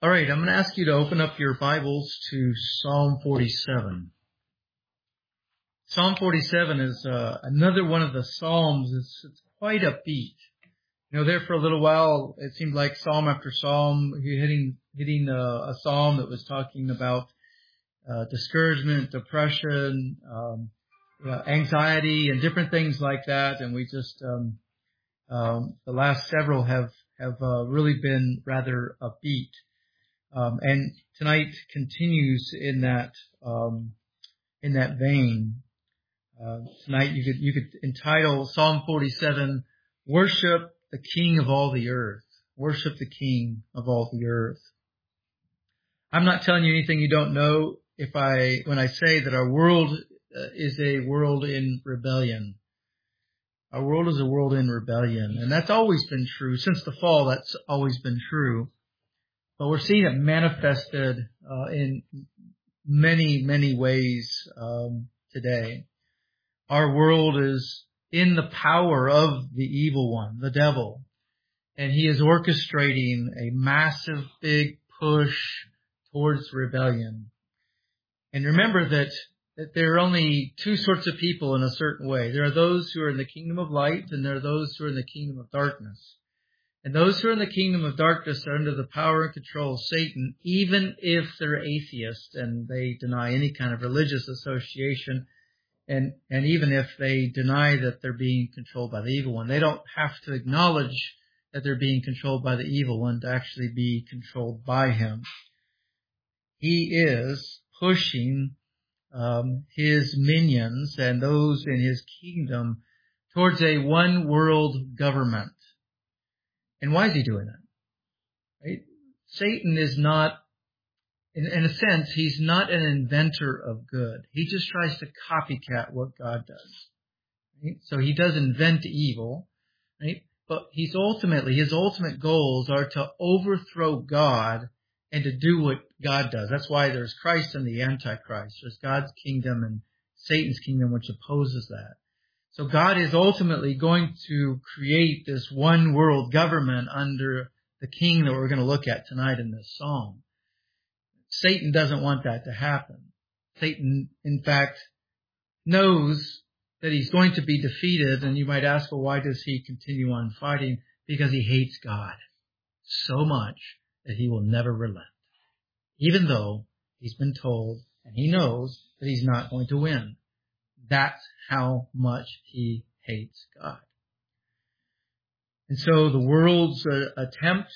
All right, I'm going to ask you to open up your Bibles to Psalm 47. Psalm 47 is another one of the Psalms. It's quite upbeat. You know, there for a little while, it seemed like Psalm after Psalm, you're hitting a Psalm that was talking about discouragement, depression, anxiety, and different things like that. And we just the last several have really been rather upbeat. And tonight continues in that vein. Tonight you could entitle Psalm 47, "Worship the King of all the earth." Worship the King of all the earth. I'm not telling you anything you don't know when I say that our world is a world in rebellion. Our world is a world in rebellion, and that's always been true since the fall. That's always been true. But we're seeing it manifested in many, many ways today. Our world is in the power of the evil one, the devil. And he is orchestrating a massive, big push towards rebellion. And remember that there are only two sorts of people in a certain way. There are those who are in the kingdom of light, and there are those who are in the kingdom of darkness. And those who are in the kingdom of darkness are under the power and control of Satan, even if they're atheists and they deny any kind of religious association, and even if they deny that they're being controlled by the evil one. They don't have to acknowledge that they're being controlled by the evil one to actually be controlled by him. He is pushing his minions and those in his kingdom towards a one-world government. And why is he doing that? Right? Satan is not, in a sense, he's not an inventor of good. He just tries to copycat what God does. Right? So he does invent evil, right? But his ultimate goals are to overthrow God and to do what God does. That's why there's Christ and the Antichrist. There's God's kingdom and Satan's kingdom, which opposes that. So God is ultimately going to create this one world government under the king that we're going to look at tonight in this psalm. Satan doesn't want that to happen. Satan, in fact, knows that he's going to be defeated, and you might ask, well, why does he continue on fighting? Because he hates God so much that he will never relent, even though he's been told and he knows that he's not going to win. That's how much he hates God. And so the world's attempt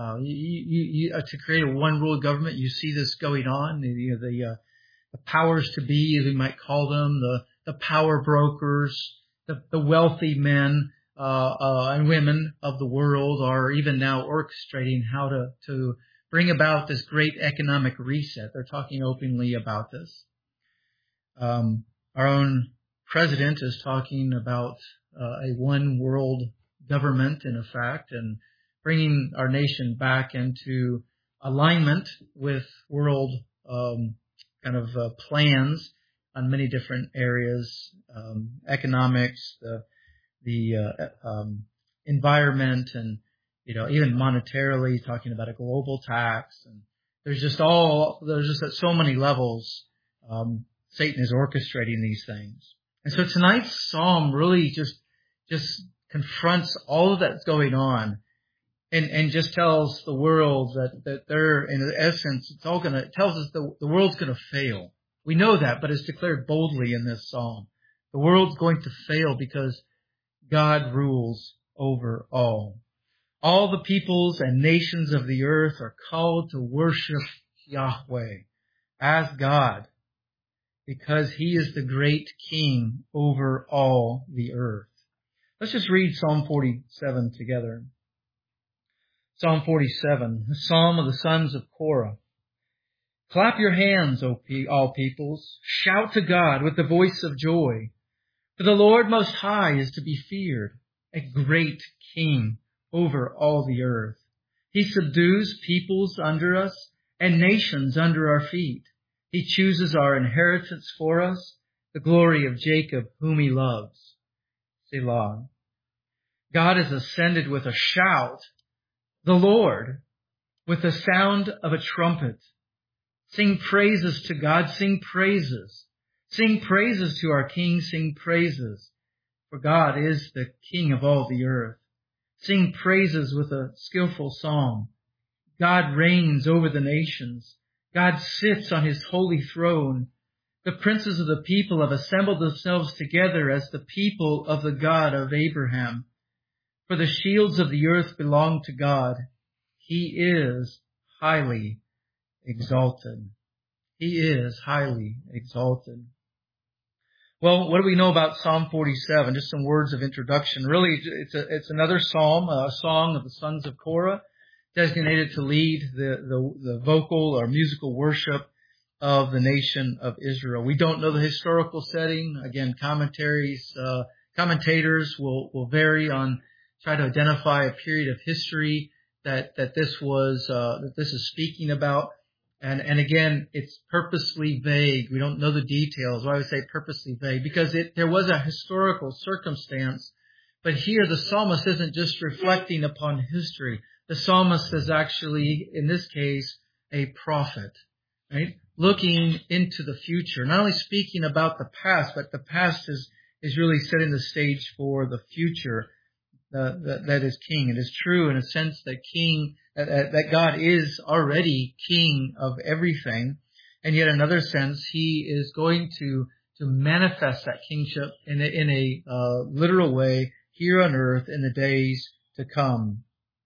to create a one-world government, you see this going on. The powers to be, as we might call them, the power brokers, the wealthy men and women of the world are even now orchestrating how to bring about this great economic reset. They're talking openly about this. Our own president is talking about a one-world government, in effect, and bringing our nation back into alignment with world plans on many different areas, economics, the environment, and even monetarily, talking about a global tax. And there's just at so many levels. Satan is orchestrating these things. And so tonight's psalm really just confronts all of that's going on and just tells the world that they're, in essence, it tells us the world's going to fail. We know that, but it's declared boldly in this psalm. The world's going to fail because God rules over all. All the peoples and nations of the earth are called to worship Yahweh as God, because he is the great king over all the earth. Let's just read Psalm 47 together. Psalm 47, the Psalm of the sons of Korah. Clap your hands, all peoples. Shout to God with the voice of joy. For the Lord Most High is to be feared, a great king over all the earth. He subdues peoples under us and nations under our feet. He chooses our inheritance for us, the glory of Jacob, whom he loves. Selah. God has ascended with a shout. The Lord with the sound of a trumpet. Sing praises to God, sing praises. Sing praises to our King, sing praises. For God is the King of all the earth. Sing praises with a skillful song. God reigns over the nations. God sits on his holy throne. The princes of the people have assembled themselves together as the people of the God of Abraham. For the shields of the earth belong to God. He is highly exalted. He is highly exalted. Well, what do we know about Psalm 47? Just some words of introduction. Really, it's another psalm, a song of the sons of Korah, designated to lead the vocal or musical worship of the nation of Israel. We don't know the historical setting. Again, commentators will vary on, try to identify a period of history that this is speaking about. And again, it's purposely vague. We don't know the details. Why I would say purposely vague? Because there was a historical circumstance, but here the psalmist isn't just reflecting upon history. The psalmist is actually, in this case, a prophet, right? Looking into the future, not only speaking about the past, but the past is really setting the stage for the future that is King. It is true in a sense that God is already King of everything, and yet in another sense, He is going to manifest that kingship in a literal way here on earth in the days to come.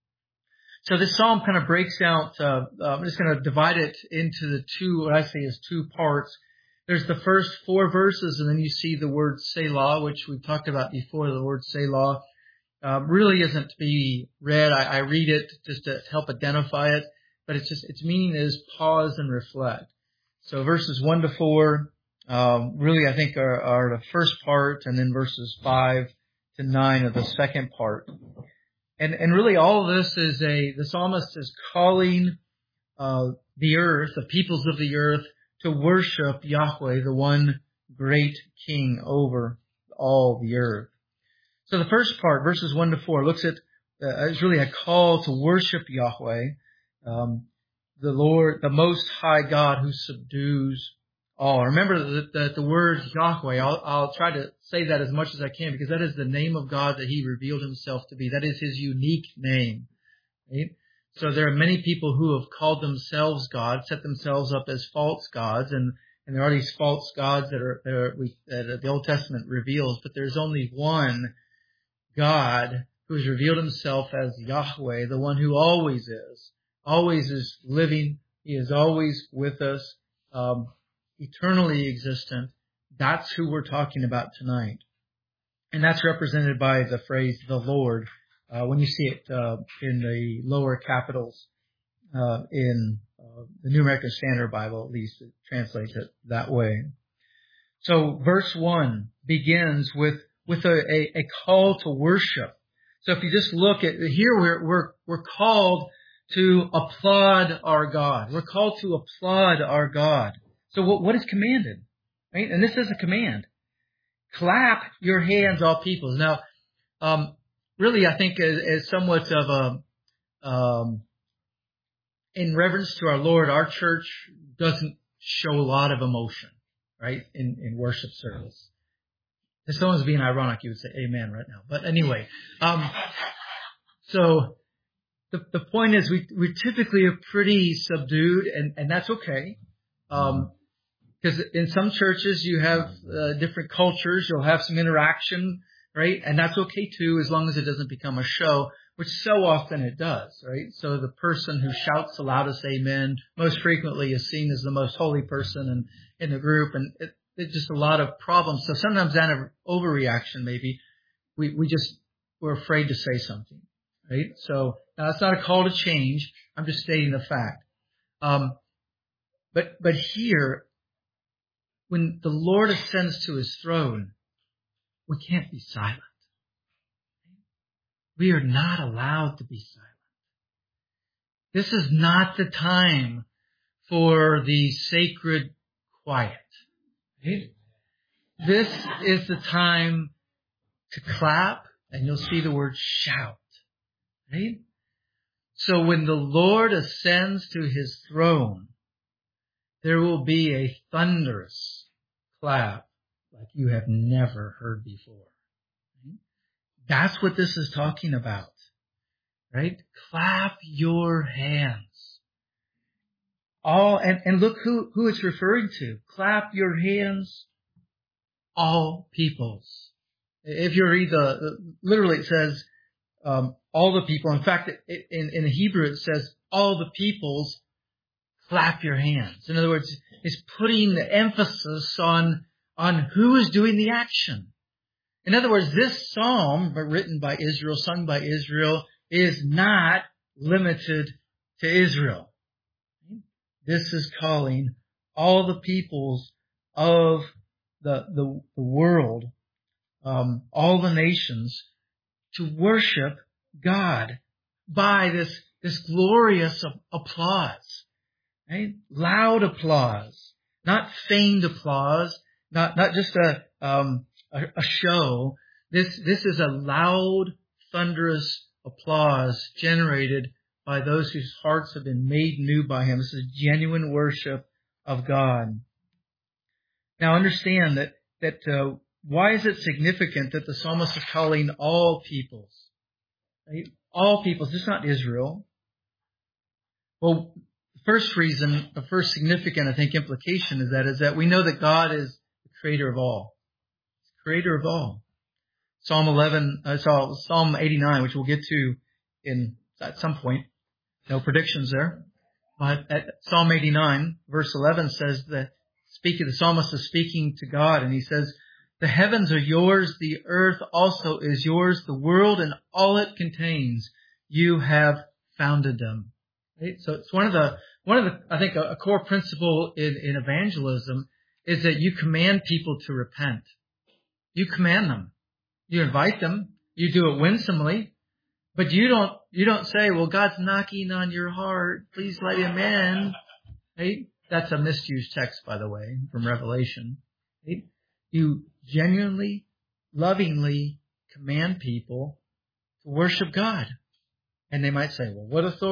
So this psalm kind of breaks out. I'm just going to divide it into what I say is two parts. There's the first 4 verses, and then you see the word Selah, which we've talked about before. The word Selah really isn't to be read. I read it just to help identify it, but its meaning is pause and reflect. So verses 1 to 4 really I think are the first part, and then verses 5 to 9 are the second part. And really all of this is the psalmist is calling the earth, the peoples of the earth, to worship Yahweh, the one great King over all the earth. So the first part, verses 1 to 4, looks at, is really a call to worship Yahweh, the Lord, the Most High God who subdues all. Remember that the word Yahweh, I'll try to say that as much as I can, because that is the name of God that He revealed Himself to be. That is His unique name. Right? So there are many people who have called themselves God, set themselves up as false gods, and there are these false gods that the Old Testament reveals, but there's only one God who has revealed Himself as Yahweh, the one who always is living. He is always with us, eternally existent. That's who we're talking about tonight. And that's represented by the phrase, the Lord, when you see it in the lower capitals in the New American Standard Bible, at least it translates it that way. So verse 1 begins with a call to worship. So if you just look at here, we're called to applaud our God. We're called to applaud our God. So what is commanded? Right? And this is a command. Clap your hands, all peoples. Now, really, I think as somewhat of in reverence to our Lord, our church doesn't show a lot of emotion, right, in worship service. If someone's being ironic, you would say amen right now. But anyway, so the point is we typically are pretty subdued, and that's okay. Because in some churches you have different cultures, you'll have some interaction, right? And that's okay too, as long as it doesn't become a show, which so often it does, right? So the person who shouts the loudest amen most frequently is seen as the most holy person in the group, and it's just a lot of problems. So sometimes out of overreaction, maybe we're afraid to say something, right? So now that's not a call to change. I'm just stating the fact. But here, when the Lord ascends to His throne, we can't be silent. We are not allowed to be silent. This is not the time for the sacred quiet. Right? This is the time to clap, and you'll see the word shout. Right? So when the Lord ascends to his throne, there will be a thunderous clap like you have never heard before. That's what this is talking about, right? Clap your hands. And look who it's referring to. Clap your hands, all peoples. If you read literally it says, all the people. In fact, in the Hebrew it says, all the peoples, clap your hands. In other words, it's putting the emphasis on who is doing the action. In other words, this psalm, written by Israel, sung by Israel, is not limited to Israel. This is calling all the peoples of the world, all the nations, to worship God by this glorious applause. Right? Loud applause, not feigned applause, not just a show. This is a loud, thunderous applause generated by those whose hearts have been made new by Him. This is genuine worship of God. Now understand that why is it significant that the psalmist is calling all peoples? Right? All peoples, just not Israel. Well, the first reason, the first significant, I think, implication is that we know that God is the creator of all. He's the creator of all. Psalm 89, which we'll get to at some point. No predictions there. But at Psalm 89, verse 11 says that the psalmist is speaking to God, and he says, "The heavens are yours, the earth also is yours, the world and all it contains. You have founded them." Right? So it's one of the I think a core principle in evangelism is that you command people to repent. You command them. You invite them. You do it winsomely. But you don't say, "Well, God's knocking on your heart. Please let Him in." Right? That's a misused text, by the way, from Revelation. Right? You genuinely, lovingly command people to worship God. And they might say, "Well,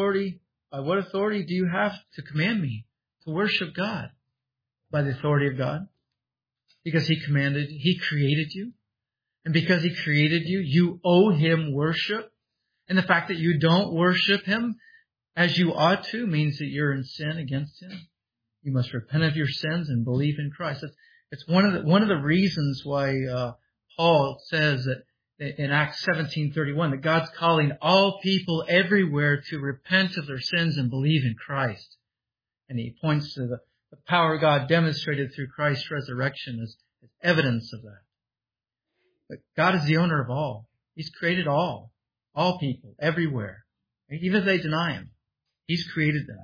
by what authority do you have to command me to worship God?" By the authority of God. Because He created you. And because He created you, you owe Him worship. And the fact that you don't worship Him as you ought to means that you're in sin against Him. You must repent of your sins and believe in Christ. It's one of the reasons why Paul says that in Acts 17:31 that God's calling all people everywhere to repent of their sins and believe in Christ. And he points to the power of God demonstrated through Christ's resurrection as evidence of that. But God is the owner of all. He's created all people everywhere. Even if they deny Him, He's created them.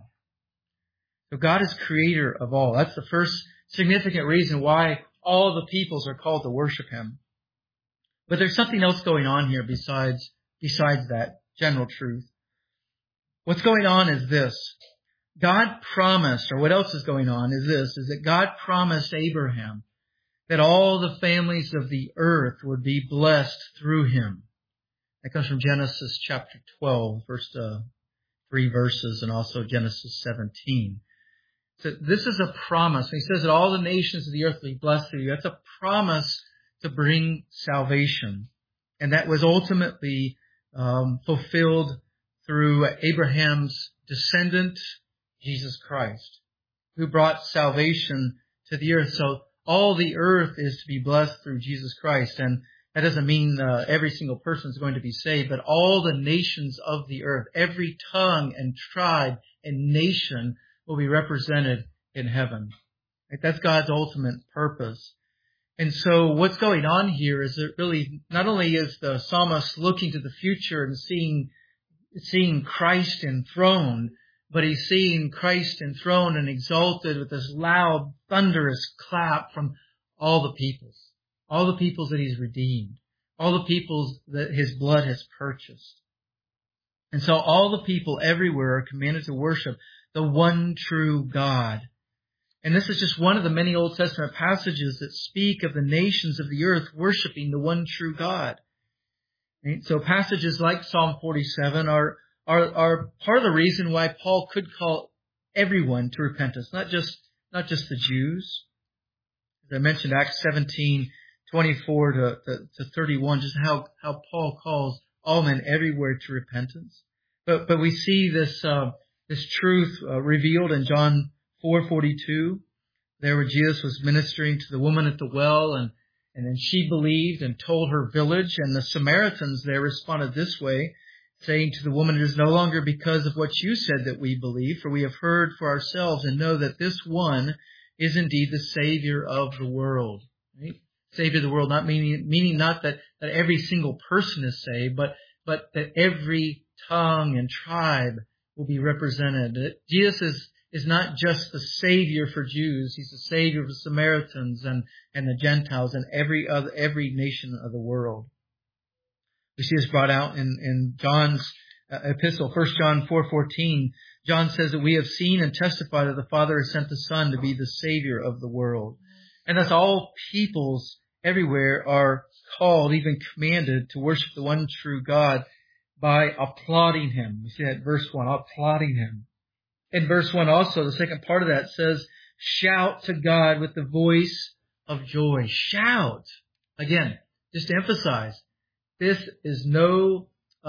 So God is creator of all. That's the first significant reason why all the peoples are called to worship Him. But there's something else going on here besides that general truth. What's going on is this. God promised, or what else is going on is this, is that God promised Abraham that all the families of the earth would be blessed through him. That comes from Genesis chapter 12, first 3 verses, and also Genesis 17. So this is a promise. He says that all the nations of the earth will be blessed through you. That's a promise to bring salvation. And that was ultimately fulfilled through Abraham's descendant, Jesus Christ, who brought salvation to the earth. So all the earth is to be blessed through Jesus Christ. And that doesn't mean every single person is going to be saved, but all the nations of the earth, every tongue and tribe and nation will be represented in heaven. That's God's ultimate purpose. And so what's going on here is that really not only is the psalmist looking to the future and seeing Christ enthroned, but he's seeing Christ enthroned and exalted with this loud, thunderous clap from all the peoples that He's redeemed, all the peoples that His blood has purchased. And so all the people everywhere are commanded to worship the one true God. And this is just one of the many Old Testament passages that speak of the nations of the earth worshiping the one true God. Right? So passages like Psalm 47 are are part of the reason why Paul could call everyone to repentance, not just the Jews. As I mentioned, Acts 17:24 to 31, just how Paul calls all men everywhere to repentance. But we see this truth revealed in John 4:42, there where Jesus was ministering to the woman at the well, and then she believed and told her village, and the Samaritans there responded this way, saying to the woman, "It is no longer because of what you said that we believe, for we have heard for ourselves and know that this one is indeed the Savior of the world." Right? Savior of the world, not meaning not that every single person is saved, but that every tongue and tribe will be represented. That Jesus is not just the Savior for Jews; He's the Savior of the Samaritans and the Gentiles and every nation of the world. We see this brought out in John's epistle, 1 John 4:14. John says that we have seen and testified that the Father has sent the Son to be the Savior of the world. And thus all peoples everywhere are called, even commanded, to worship the one true God by applauding Him. We see that in verse 1, applauding Him. In verse 1 also, the second part of that says, shout to God with the voice of joy. Shout. Again, just to emphasize, this is no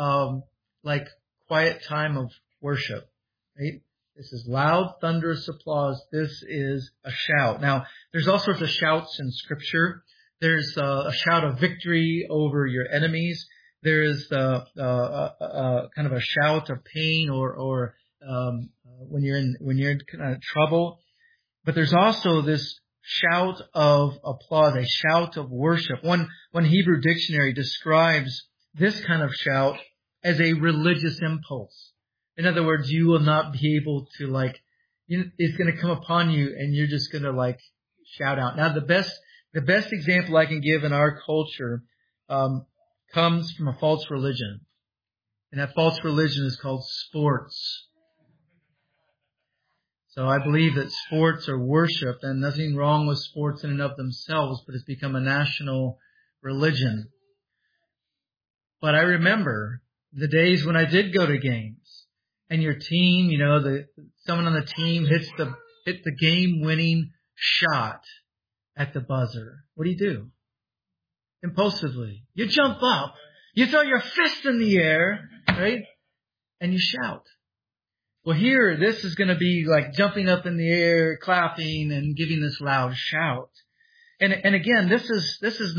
quiet time of worship. Right? This is loud, thunderous applause. This is a shout. Now, there's all sorts of shouts in Scripture. There's a shout of victory over your enemies. There is kind of a shout of pain or when you're in kind of trouble. But there's also this shout of applause, a shout of worship. One Hebrew dictionary describes this kind of shout as a religious impulse. In other words, you will not be able to it's going to come upon you and you're just going to shout out. Now the best example I can give in our culture comes from a false religion. And that false religion is called sports. So I believe that sports are worship, and nothing wrong with sports in and of themselves, but it's become a national religion. But I remember the days when I did go to games, and your team, someone on the team hit the game-winning shot at the buzzer. What do? Impulsively, you jump up, you throw your fist in the air, right, and you shout. Well, here, this is going to be like jumping up in the air, clapping, and giving this loud shout. And again, this is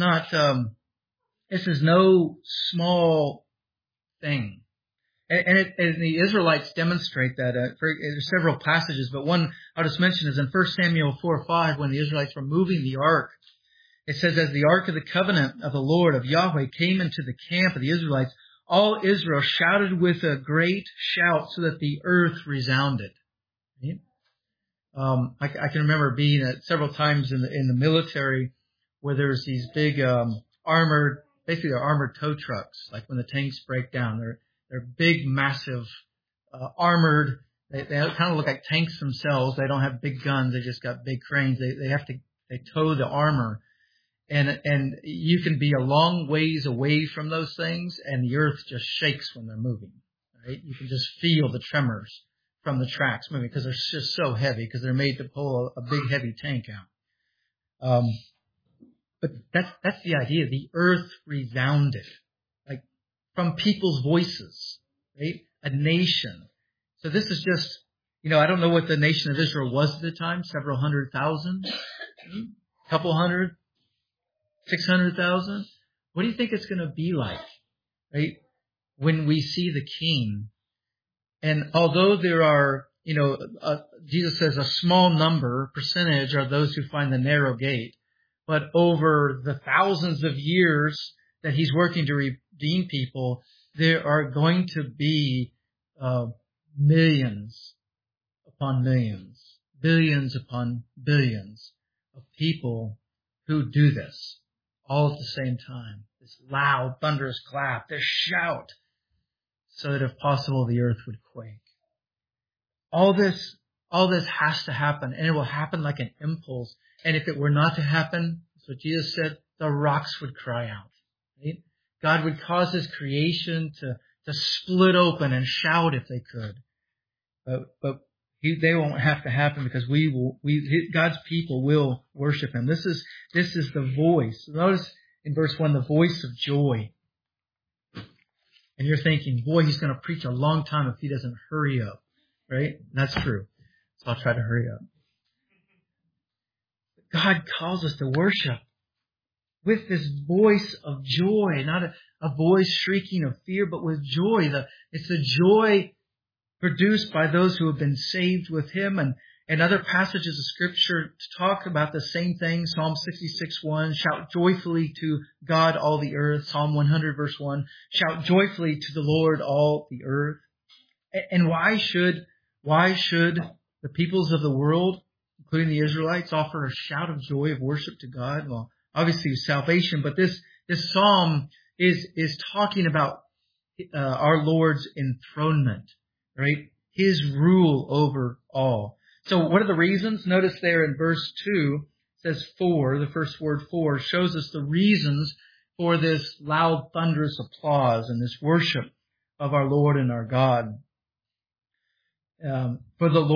no small thing. And the Israelites demonstrate that. There's several passages, but one I'll just mention is in 1 Samuel 4:5, when the Israelites were moving the ark. It says, as the ark of the covenant of the Lord of Yahweh came into the camp of the Israelites, all Israel shouted with a great shout so that the earth resounded. Right? I can remember being at several times in the military where there's these big armored tow trucks, like when the tanks break down. They're big, massive, armored. They kind of look like tanks themselves. They don't have big guns. They just got big cranes. They tow the armor. And you can be a long ways away from those things, and the earth just shakes when they're moving. Right? You can just feel the tremors from the tracks moving because they're just so heavy, because they're made to pull a big heavy tank out. But that's the idea. The earth resounded, like from people's voices, right? A nation. So this is just, I don't know what the nation of Israel was at the time, several 100,000, couple hundred. 600,000? What do you think it's going to be like, right, when we see the King? And although there are, Jesus says a small percentage are those who find the narrow gate, but over the thousands of years that He's working to redeem people, there are going to be millions upon millions, billions upon billions of people who do this. All at the same time. This loud, thunderous clap, this shout, so that if possible, the earth would quake. All this has to happen, and it will happen like an impulse. And if it were not to happen, that's what Jesus said, the rocks would cry out. Right? God would cause His creation to to split open and shout if they could. But they won't have to happen because God's people will worship Him. This is the voice. Notice in verse 1, the voice of joy. And you're thinking, boy, he's going to preach a long time if he doesn't hurry up. Right? That's true. So I'll try to hurry up. God calls us to worship with this voice of joy, not a voice shrieking of fear, but with joy. It's the joy produced by those who have been saved with Him. And other passages of Scripture talk about the same thing. Psalm 66:1, shout joyfully to God, all the earth. Psalm 100, verse 1, shout joyfully to the Lord, all the earth. And why should the peoples of the world, including the Israelites, offer a shout of joy of worship to God? Well, obviously salvation, but this psalm is talking about our Lord's enthronement, right? His rule over all. So what are the reasons? Notice there in verse 2, it says for, the first word for, shows us the reasons for this loud, thunderous applause and this worship of our Lord and our God. For the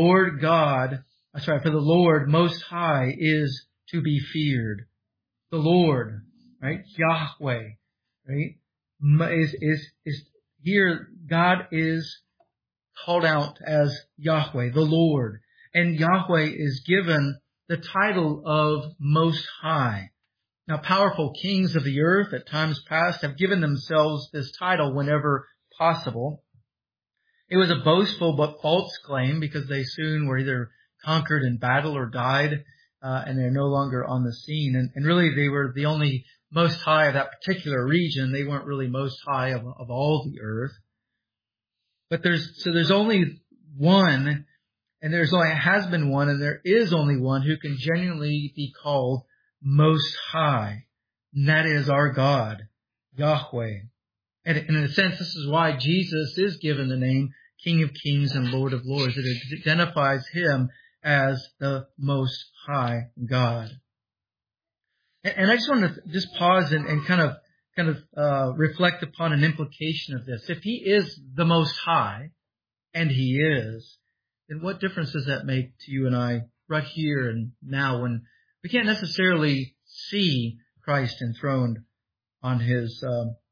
Lord Most High is to be feared. The Lord, right? Yahweh, right? Is here, God is called out as Yahweh, the Lord. And Yahweh is given the title of Most High. Now, powerful kings of the earth at times past have given themselves this title whenever possible. It was a boastful but false claim because they soon were either conquered in battle or died, and they're no longer on the scene. And really, they were the only Most High of that particular region. They weren't really Most High of all the earth. But there's only one, and has been one, and there is only one who can genuinely be called Most High. And that is our God, Yahweh. And in a sense, this is why Jesus is given the name King of Kings and Lord of Lords. It identifies Him as the Most High God. And I just want to just pause and kind of reflect upon an implication of this. If He is the Most High, and He is, then what difference does that make to you and I right here and now when we can't necessarily see Christ enthroned on His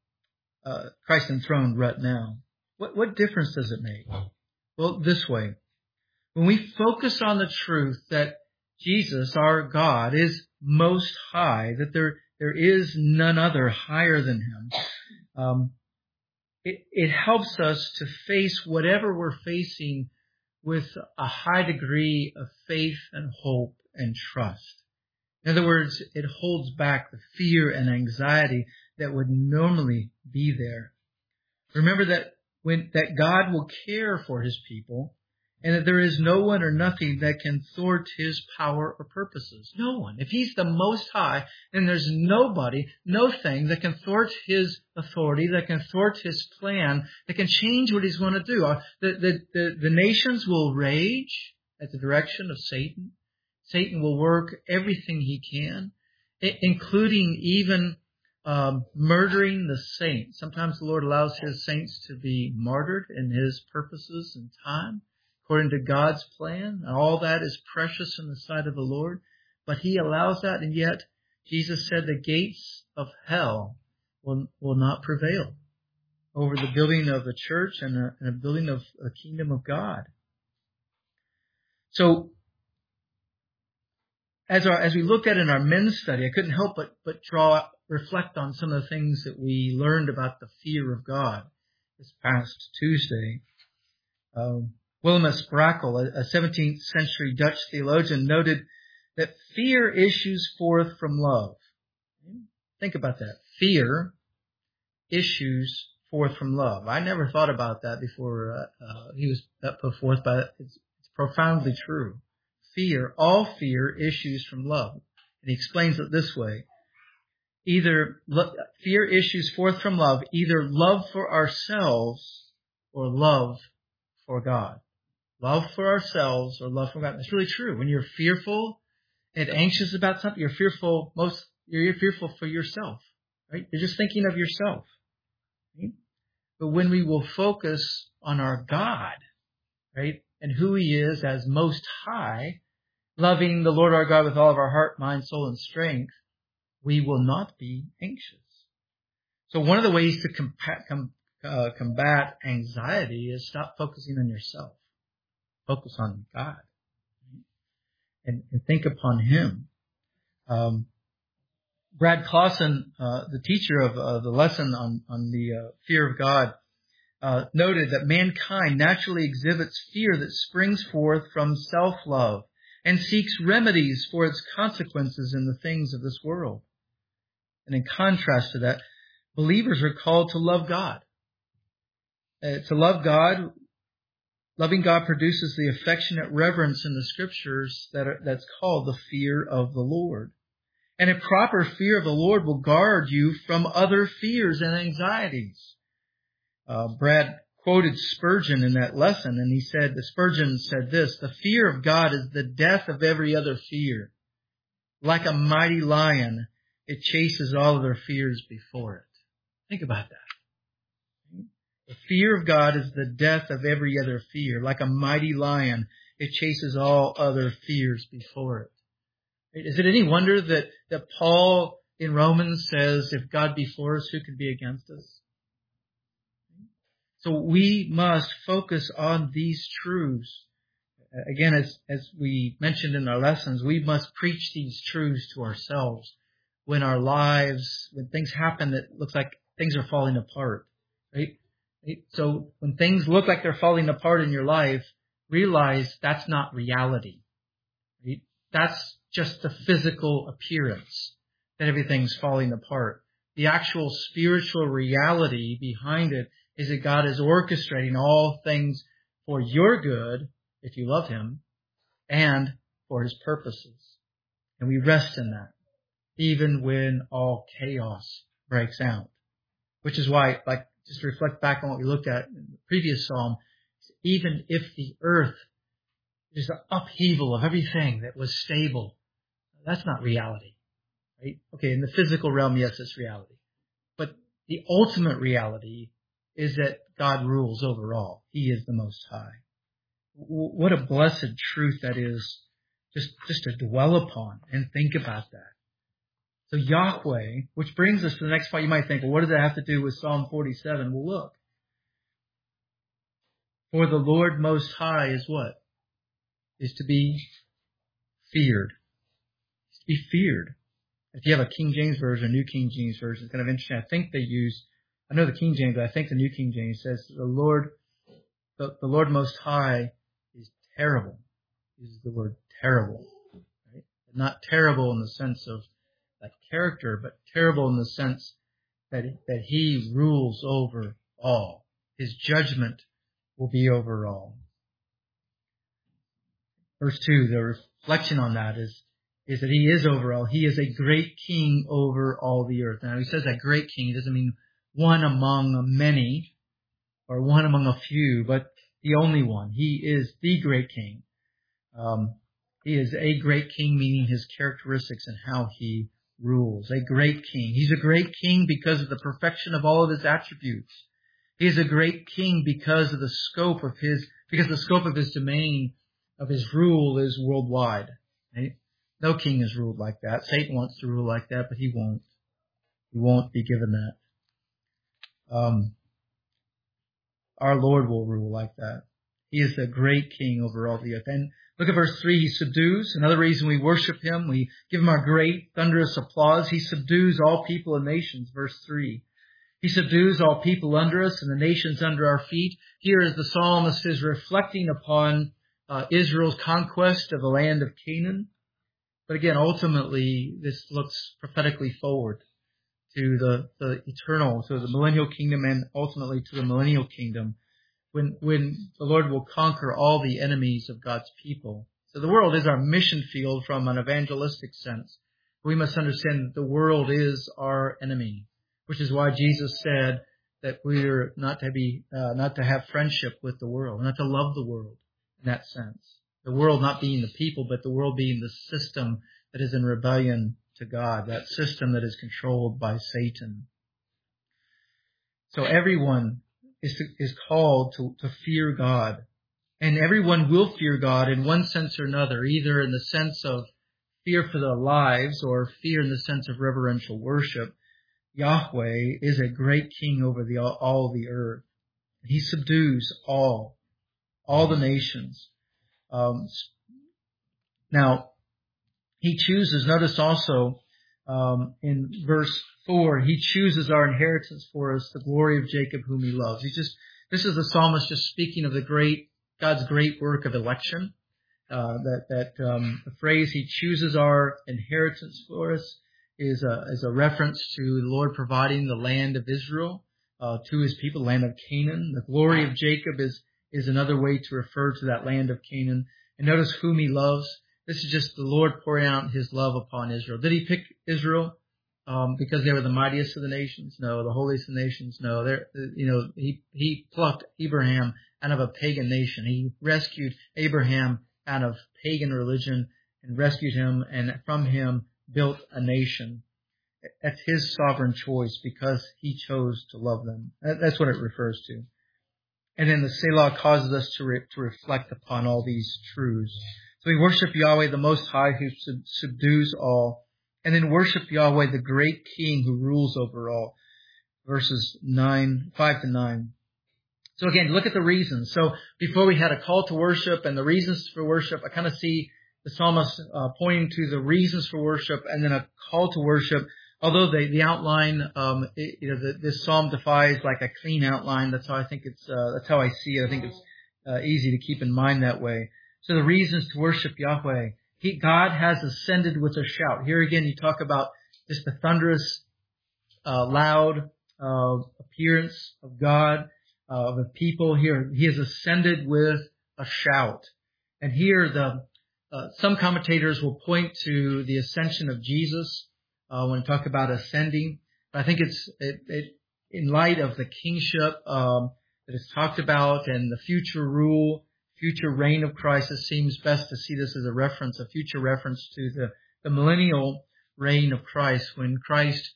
Christ enthroned right now? What difference does it make? Well, this way. When we focus on the truth that Jesus, our God, is Most High, that there is none other higher than Him, it helps us to face whatever we're facing with a high degree of faith and hope and trust. In other words, it holds back the fear and anxiety that would normally be there. Remember that God will care for His people, and that there is no one or nothing that can thwart His power or purposes. No one. If He's the Most High, then there's nobody, no thing that can thwart His authority, that can thwart His plan, that can change what He's going to do. The nations will rage at the direction of Satan. Satan will work everything he can, including even murdering the saints. Sometimes the Lord allows His saints to be martyred in His purposes and time, according to God's plan. And all that is precious in the sight of the Lord. But He allows that, and yet Jesus said the gates of hell will not prevail over the building of the church and the building of the kingdom of God. So, as we looked at in our men's study, I couldn't help but reflect on some of the things that we learned about the fear of God this past Tuesday. Wilhelmus Brakel, a 17th century Dutch theologian, noted that fear issues forth from love. Think about that. Fear issues forth from love. I never thought about that before he was put forth, but it's profoundly true. All fear issues from love. And he explains it this way. Fear issues forth from love, either love for ourselves or love for God. Love for ourselves or love for God. That's really true. When you're fearful and anxious about something, you're fearful for yourself, right? You're just thinking of yourself. Right? But when we will focus on our God, right, and who He is as Most High, loving the Lord our God with all of our heart, mind, soul, and strength, we will not be anxious. So one of the ways to combat anxiety is stop focusing on yourself. Focus on God and think upon Him. Brad Clausen, the teacher of the lesson on the fear of God, noted that mankind naturally exhibits fear that springs forth from self-love and seeks remedies for its consequences in the things of this world. And in contrast to that, believers are called to love God. To love God, loving God produces the affectionate reverence in the Scriptures that's called the fear of the Lord. And a proper fear of the Lord will guard you from other fears and anxieties. Brad quoted Spurgeon in that lesson, and Spurgeon said this: "The fear of God is the death of every other fear. Like a mighty lion, it chases all other fears before it." Think about that. The fear of God is the death of every other fear. Like a mighty lion, it chases all other fears before it. Is it any wonder that Paul in Romans says, if God be for us, who can be against us? So we must focus on these truths. Again, as we mentioned in our lessons, we must preach these truths to ourselves when things happen that looks like things are falling apart. Right? So when things look like they're falling apart in your life, realize that's not reality. Right? That's just the physical appearance that everything's falling apart. The actual spiritual reality behind it is that God is orchestrating all things for your good, if you love Him, and for His purposes. And we rest in that, even when all chaos breaks out. Which is why, just to reflect back on what we looked at in the previous psalm, even if the earth is an upheaval of everything that was stable, that's not reality. Right? Okay, in the physical realm, yes, it's reality. But the ultimate reality is that God rules over all. He is the Most High. What a blessed truth that is, just to dwell upon and think about that. So Yahweh, which brings us to the next part. You might think, well, what does that have to do with Psalm 47? Well, look. For the Lord Most High is what? Is to be feared. Is to be feared. If you have a King James Version, New King James Version, it's kind of interesting. I know the King James, but I think the New King James says the Lord Most High is terrible. Uses the word terrible. Right? Not terrible in the sense of that character, but terrible in the sense that He rules over all. His judgment will be over all. Verse 2, the reflection on that is that He is over all. He is a great King over all the earth. Now, He says that great King doesn't mean one among many or one among a few, but the only one. He is the great King. He is a great King, meaning His characteristics and how He rules. A great King. He's a great King because of the perfection of all of His attributes. He is a great King because the scope of His domain, of His rule is worldwide. Right? No king is ruled like that. Satan wants to rule like that, but he won't. He won't be given that. Our Lord will rule like that. He is the great King over all the earth. And look at verse 3. He subdues. Another reason we worship Him. We give Him our great thunderous applause. He subdues all people and nations. Verse 3. He subdues all people under us and the nations under our feet. Here as the psalmist is reflecting upon Israel's conquest of the land of Canaan. But again, ultimately, this looks prophetically forward to the eternal, to the millennial kingdom, and ultimately to the millennial kingdom, when the Lord will conquer all the enemies of God's people. So the world is our mission field from an evangelistic sense. We must understand that the world is our enemy, which is why Jesus said that we are not to have friendship with the world, not to love the world in that sense. The world not being the people, but the world being the system that is in rebellion to God, that system that is controlled by Satan. So everyone is called to fear God. And everyone will fear God in one sense or another, either in the sense of fear for their lives or fear in the sense of reverential worship. Yahweh is a great king over all the earth. He subdues all the nations. Now, he chooses, notice also in verse 4, he chooses our inheritance for us, the glory of Jacob whom he loves. This is the psalmist just speaking of God's great work of election. The phrase he chooses our inheritance for us is a reference to the Lord providing the land of Israel to his people, the land of Canaan. The glory of Jacob is another way to refer to that land of Canaan. And notice whom he loves. This is just the Lord pouring out his love upon Israel. Did he pick Israel because they were the mightiest of the nations? No. The holiest of the nations? No. He plucked Abraham out of a pagan nation. He rescued Abraham out of pagan religion and rescued him, and from him built a nation. That's his sovereign choice because he chose to love them. That's what it refers to. And then the Selah causes us to reflect upon all these truths. So we worship Yahweh, the Most High, who subdues all. And then worship Yahweh, the great King who rules over all. Verses 5 to 9. So again, look at the reasons. So before we had a call to worship and the reasons for worship, I kind of see the psalmist pointing to the reasons for worship and then a call to worship. Although the outline, this psalm defies like a clean outline. That's how I think that's how I see it. I think it's easy to keep in mind that way. So the reasons to worship Yahweh. God has ascended with a shout. Here again, you talk about just the thunderous, loud appearance of God, of the people here. He has ascended with a shout. And here some commentators will point to the ascension of Jesus when we talk about ascending. But I think it's in light of the kingship that is talked about and the future rule, future reign of Christ, it seems best to see this as a future reference to the millennial reign of Christ when Christ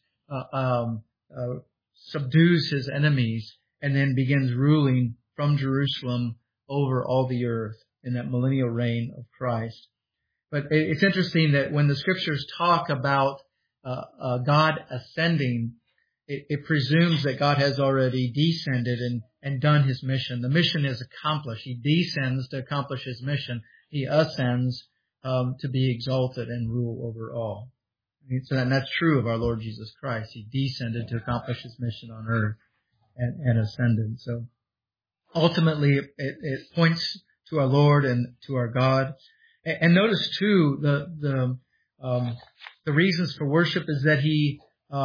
subdues his enemies and then begins ruling from Jerusalem over all the earth in that millennial reign of Christ. But it's interesting that when the scriptures talk about God ascending, it presumes that God has already descended and done his mission. The mission is accomplished. He descends to accomplish his mission. He ascends to be exalted and rule over all. And that's true of our Lord Jesus Christ. He descended to accomplish his mission on earth and ascended. So ultimately, it points to our Lord and to our God. And notice too the reasons for worship is that he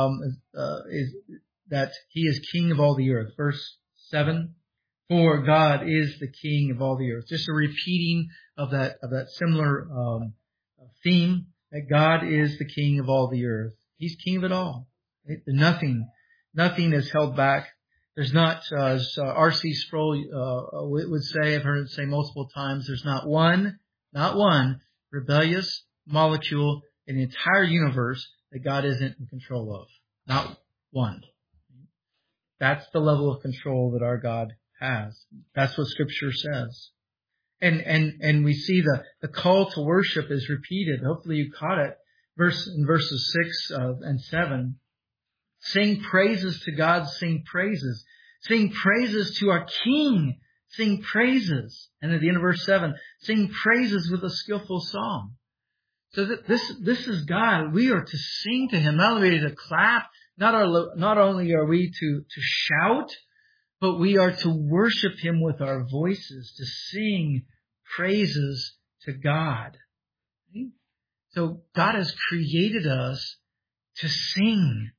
is King of all the earth. Verse 7, for God is the King of all the earth. Just a repeating of that similar theme that God is the King of all the earth. He's King of it all. Nothing is held back. There's not, as R.C. Sproul would say, I've heard it say multiple times, there's not one rebellious molecule in the entire universe that God isn't in control of. Not one. That's the level of control that our God has. That's what Scripture says. And we see the call to worship is repeated. Hopefully you caught it. In verses 6 and 7. Sing praises to God, sing praises. Sing praises to our King. Sing praises. And at the end of verse 7, sing praises with a skillful song. So this is God. We are to sing to him. Not only to clap, not only are we to shout, but we are to worship him with our voices, to sing praises to God. So God has created us to sing.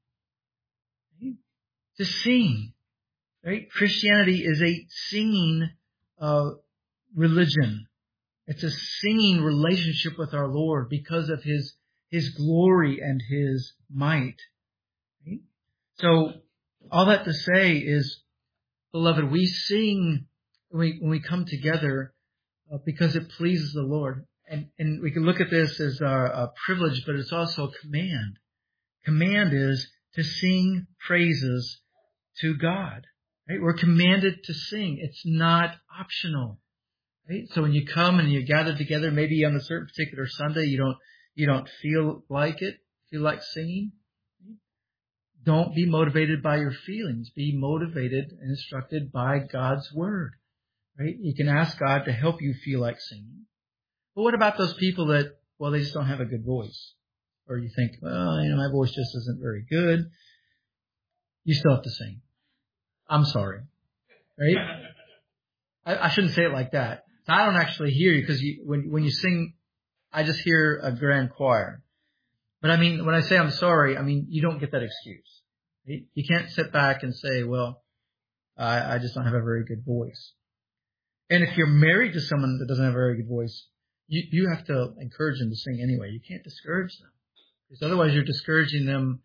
To sing. Right? Christianity is a singing religion. It's a singing relationship with our Lord because of his glory and his might. Right? So all that to say is, beloved, we sing when we come together because it pleases the Lord. And we can look at this as a privilege, but it's also a command. Command is to sing praises to God. Right? We're commanded to sing. It's not optional. Right? So when you come and you gather together, maybe on a certain particular Sunday, you don't feel like it, feel like singing. Don't be motivated by your feelings. Be motivated and instructed by God's word. Right? You can ask God to help you feel like singing. But what about those people that, well, they just don't have a good voice? Or you think, well, my voice just isn't very good. You still have to sing. I'm sorry. Right? I shouldn't say it like that. I don't actually hear you because when you sing, I just hear a grand choir. But I mean, when I say I'm sorry, I mean, you don't get that excuse. Right? You can't sit back and say, well, I just don't have a very good voice. And if you're married to someone that doesn't have a very good voice, you have to encourage them to sing anyway. You can't discourage them. Because otherwise you're encouraging them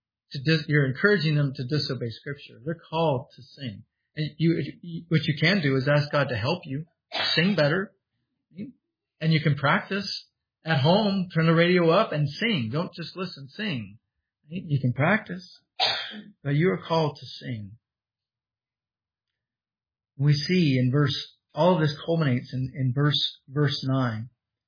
to disobey Scripture. They're called to sing. And what you can do is ask God to help you sing better. And you can practice at home, turn the radio up and sing. Don't just listen, sing. You can practice. But you are called to sing. We see in all of this culminates in verse 9.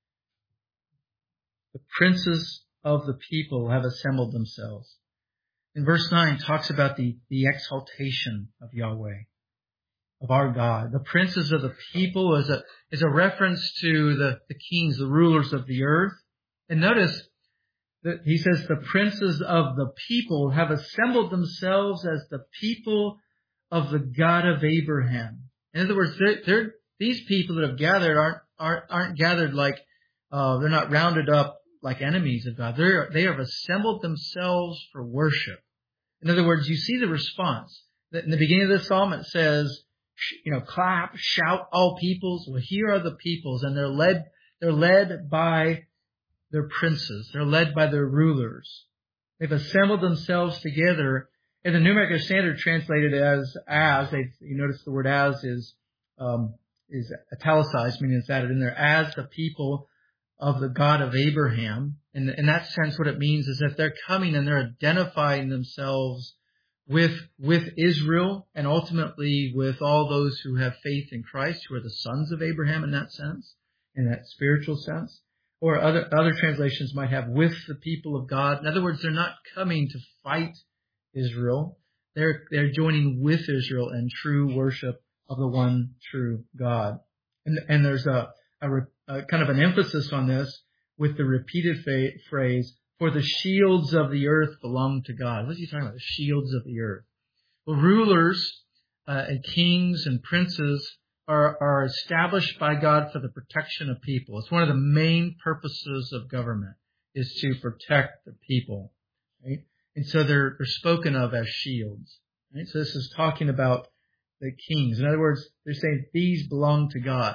The princes of the people have assembled themselves. In verse 9 talks about the exaltation of Yahweh, of our God. The princes of the people is a reference to the kings, the rulers of the earth. And notice that he says the princes of the people have assembled themselves as the people of the God of Abraham. In other words, these people that have gathered aren't gathered like they're not rounded up like enemies of God. They have assembled themselves for worship. In other words, you see the response. In the beginning of the psalm, it says, clap, shout, all peoples. Well, here are the peoples, and they're led by their princes. They're led by their rulers. They've assembled themselves together. And the New American Standard translated as. You notice the word as is italicized, meaning it's added in there, as the people of the God of Abraham. And in that sense, what it means is that they're coming and they're identifying themselves with Israel and ultimately with all those who have faith in Christ, who are the sons of Abraham in that sense, in that spiritual sense. Or other translations might have with the people of God. In other words, they're not coming to fight Israel. They're joining with Israel in true worship of the one true God. And there's a kind of an emphasis on this with the repeated phrase, for the shields of the earth belong to God. What is he talking about? The shields of the earth. Well, rulers and kings and princes are established by God for the protection of people. It's one of the main purposes of government is to protect the people. Right? And so they're spoken of as shields. Right? So this is talking about the kings. In other words, they're saying these belong to God.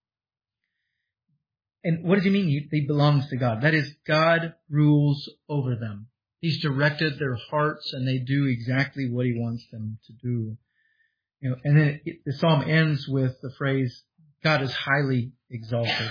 And what does he mean they belongs to God? That is, God rules over them. He's directed their hearts and they do exactly what he wants them to do. And then the psalm ends with the phrase, God is highly exalted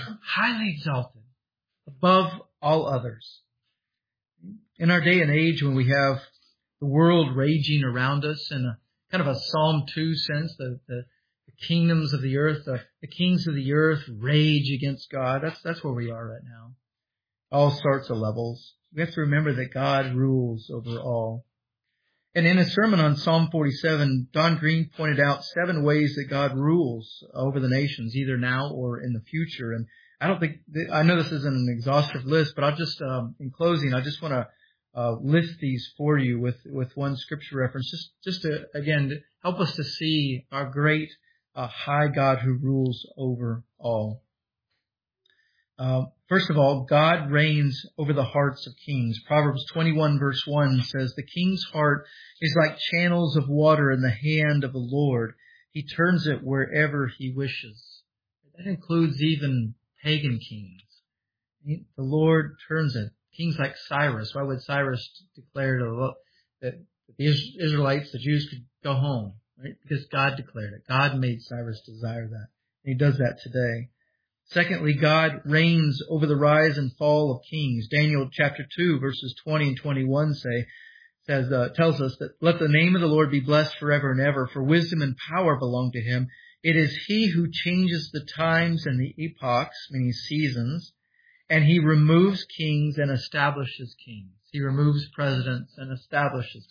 above all others. In our day and age when we have the world raging around us in a kind of a Psalm 2 sense, the kingdoms of the earth, the kings of the earth rage against God. That's where we are right now. All sorts of levels. We have to remember that God rules over all. And in a sermon on Psalm 47, Don Green pointed out 7 ways that God rules over the nations, either now or in the future. And I know this isn't an exhaustive list, but I'll just, in closing, I just want to list these for you with one scripture reference, just to, again, help us to see our great high God who rules over all. First of all, God reigns over the hearts of kings. Proverbs 21 verse 1 says, the king's heart is like channels of water in the hand of the Lord. He turns it wherever he wishes. That includes even pagan kings. The Lord turns it. Kings like Cyrus. Why would Cyrus declare that the Israelites, the Jews, could go home? Right? Because God declared it. God made Cyrus desire that. And he does that today. Secondly, God reigns over the rise and fall of kings. Daniel chapter 2 verses 20 and 21 say, tells us that let the name of the Lord be blessed forever and ever, for wisdom and power belong to him. It is he who changes the times and the epochs, meaning seasons, and he removes kings and establishes kings. He removes presidents and establishes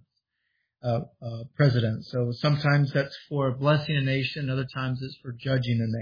presidents. So sometimes that's for blessing a nation, other times it's for judging a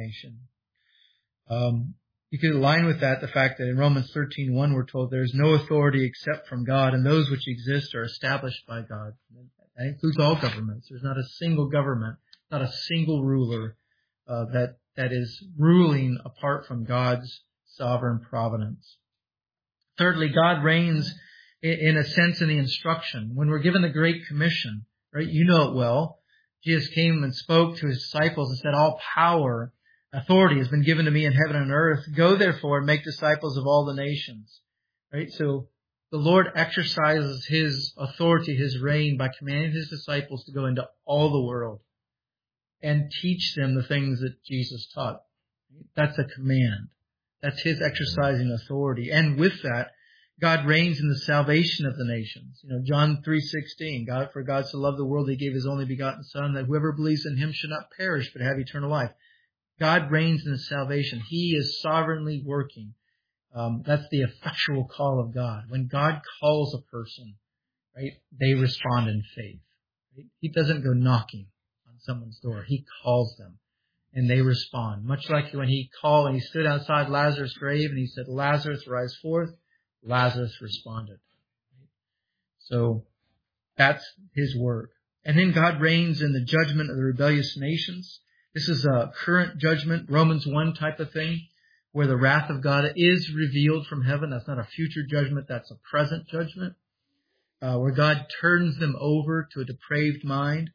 nation. You could align with that the fact that in Romans 13:1 we're told there is no authority except from God, and those which exist are established by God. That includes all governments. There's not a single government, not a single ruler that is ruling apart from God's sovereign providence. Thirdly, God reigns in a sense in the instruction. When we're given the Great Commission, right? You know it well. Jesus came and spoke to his disciples and said, all power, authority has been given to me in heaven and earth. Go therefore and make disciples of all the nations. Right? So the Lord exercises his authority, his reign by commanding his disciples to go into all the world and teach them the things that Jesus taught. That's a command. That's his exercising authority. And with that, God reigns in the salvation of the nations. John 3:16, for God so loved the world that he gave his only begotten Son, that whoever believes in him should not perish but have eternal life. God reigns in his salvation. He is sovereignly working. That's the effectual call of God. When God calls a person, right, they respond in faith. Right? He doesn't go knocking on someone's door. He calls them, and they respond. Much like when he called and he stood outside Lazarus' grave and he said, Lazarus, rise forth. Lazarus responded. So that's his work. And then God reigns in the judgment of the rebellious nations. This is a current judgment, Romans 1 type of thing, where the wrath of God is revealed from heaven. That's not a future judgment. That's a present judgment, where God turns them over to a depraved mind.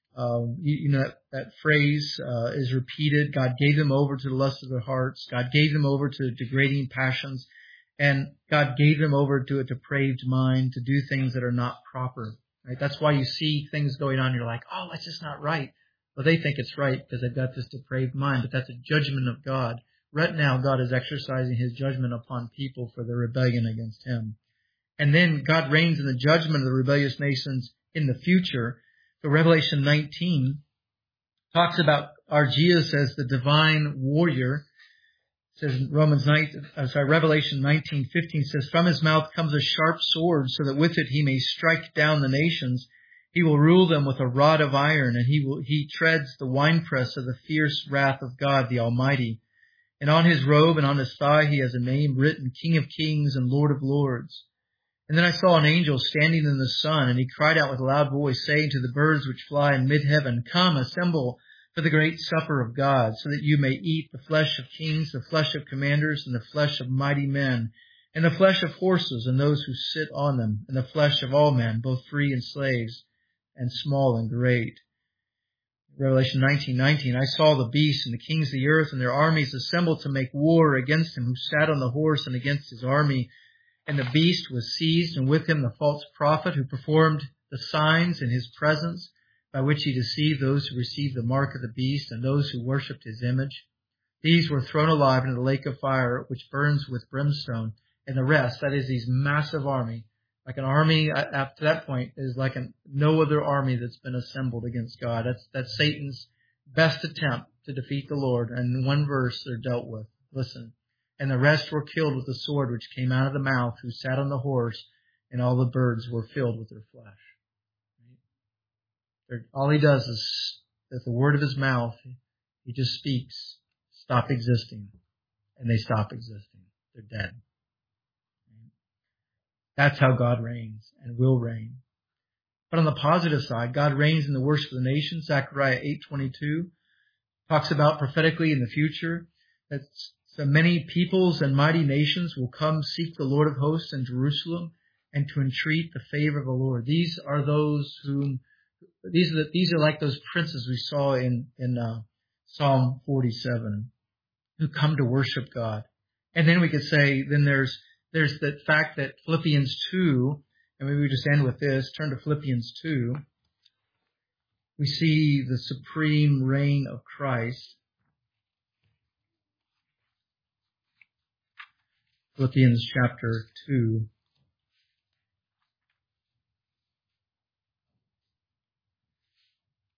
That phrase is repeated. God gave them over to the lust of their hearts. God gave them over to degrading passions. And God gave them over to a depraved mind to do things that are not proper. Right? That's why you see things going on. You're like, oh, that's just not right. Well, they think it's right because they've got this depraved mind, but that's a judgment of God. Right now, God is exercising his judgment upon people for their rebellion against him. And then God reigns in the judgment of the rebellious nations in the future. So Revelation 19 talks about our Jesus as the divine warrior. It says in Revelation 19:15 says, from his mouth comes a sharp sword, so that with it he may strike down the nations. He will rule them with a rod of iron, and he treads the winepress of the fierce wrath of God the Almighty. And on his robe and on his thigh he has a name written, King of Kings and Lord of Lords. And then I saw an angel standing in the sun, and he cried out with a loud voice, saying to the birds which fly in mid-heaven, come, assemble for the great supper of God, so that you may eat the flesh of kings, the flesh of commanders, and the flesh of mighty men, and the flesh of horses and those who sit on them, and the flesh of all men, both free and slaves, and small and great. Revelation 19:19, I saw the beast and the kings of the earth and their armies assembled to make war against him who sat on the horse and against his army. And the beast was seized, and with him the false prophet who performed the signs in his presence, by which he deceived those who received the mark of the beast and those who worshipped his image. These were thrown alive into the lake of fire, which burns with brimstone. And the rest, that is, these massive army, like an army up to that point is like no other army that's been assembled against God. That's Satan's best attempt to defeat the Lord. And in one verse they're dealt with. Listen. And the rest were killed with the sword which came out of the mouth, who sat on the horse, and all the birds were filled with their flesh. All he does is, at the word of his mouth, he just speaks, stop existing. And they stop existing. They're dead. That's how God reigns and will reign. But on the positive side, God reigns in the worship of the nations. Zechariah 8:22 talks about prophetically in the future that so many peoples and mighty nations will come seek the Lord of hosts in Jerusalem and to entreat the favor of the Lord. These are like those princes we saw in Psalm 47 who come to worship God. And then we could say, then there's the fact that Philippians 2, and maybe we just end with this, turn to Philippians 2. We see the supreme reign of Christ. Philippians chapter 2.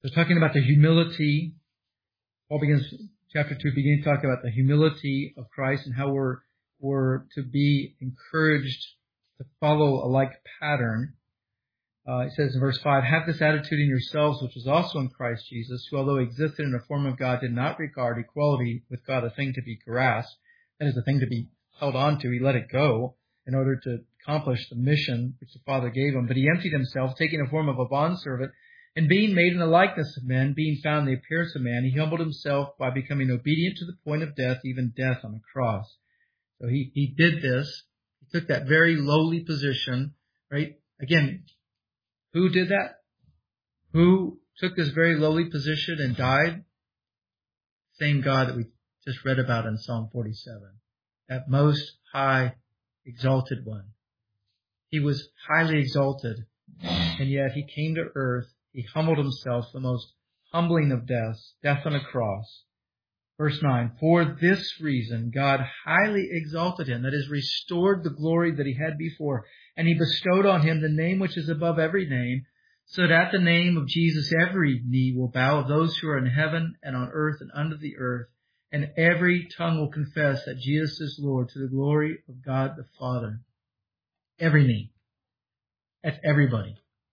So talking about the humility, Paul begins, chapter 2 begins talking about the humility of Christ and how we're to be encouraged to follow a like pattern. It says in verse 5, have this attitude in yourselves, which was also in Christ Jesus, who although he existed in the form of God, did not regard equality with God a thing to be grasped, that is, a thing to be held on to. He let it go in order to accomplish the mission which the Father gave him. But he emptied himself, taking the form of a bondservant, and being made in the likeness of men, being found in the appearance of man, he humbled himself by becoming obedient to the point of death, even death on the cross. So he did this. He took that very lowly position, right? Again, who did that? Who took this very lowly position and died? Same God that we just read about in Psalm 47. That most high, exalted one. He was highly exalted, and yet he came to earth. He humbled himself, the most humbling of deaths, death on a cross. Verse 9, for this reason God highly exalted him, that is, restored the glory that he had before, and he bestowed on him the name which is above every name, so that at the name of Jesus every knee will bow, of those who are in heaven and on earth and under the earth, and every tongue will confess that Jesus is Lord, to the glory of God the Father. Every knee. That's everybody.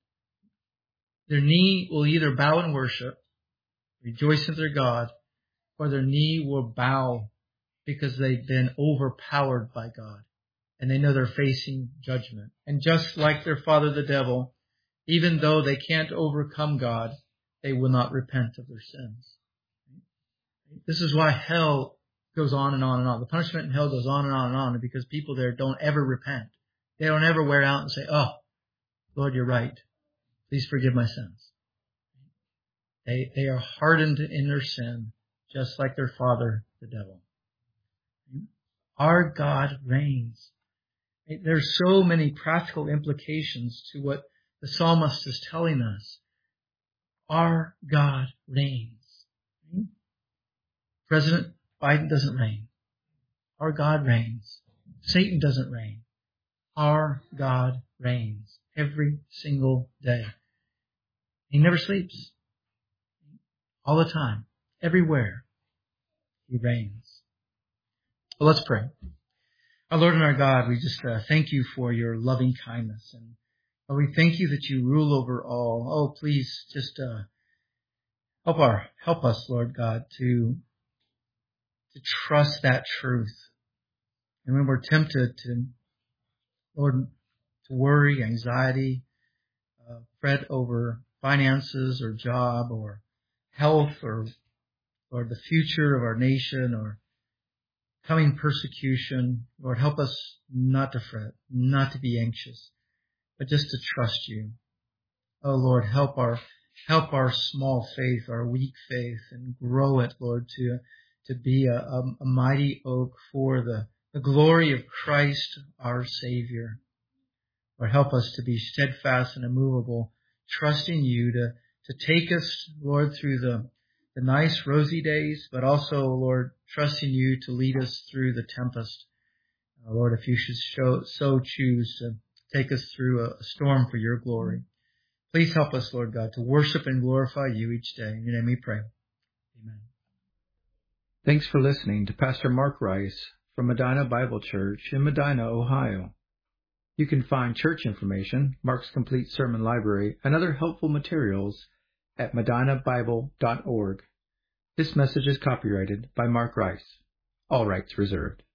Their knee will either bow and worship, rejoice in their God, or their knee will bow because they've been overpowered by God. And they know they're facing judgment. And just like their father, the devil, even though they can't overcome God, they will not repent of their sins. This is why hell goes on and on and on. The punishment in hell goes on and on and on because people there don't ever repent. They don't ever wear out and say, oh, Lord, you're right. Please forgive my sins. They are hardened in their sin, just like their father, the devil. Our God reigns. There's so many practical implications to what the psalmist is telling us. Our God reigns. President Biden doesn't reign. Our God reigns. Satan doesn't reign. Our God reigns every single day. He never sleeps. All the time. Everywhere. He reigns. Well, let's pray. Our Lord and our God, we just thank you for your loving kindness. And Lord, we thank you that you rule over all. Oh, please just help us, Lord God, to trust that truth. And when we're tempted to, Lord, to worry, anxiety, fret over finances or job or health or the future of our nation or coming persecution, Lord, help us not to fret, not to be anxious, but just to trust you. Oh, Lord, help our small faith, our weak faith, and grow it, Lord, to be a mighty oak for the glory of Christ, our Savior. Lord, help us to be steadfast and immovable, trusting you to take us, Lord, through the nice rosy days, but also, Lord, trusting you to lead us through the tempest. Lord, if you should so choose to take us through a storm for your glory. Please help us, Lord God, to worship and glorify you each day. In your name we pray. Amen. Thanks for listening to Pastor Mark Rice from Medina Bible Church in Medina, Ohio. You can find church information, Mark's complete sermon library, and other helpful materials at medinabible.org. This message is copyrighted by Mark Rice. All rights reserved.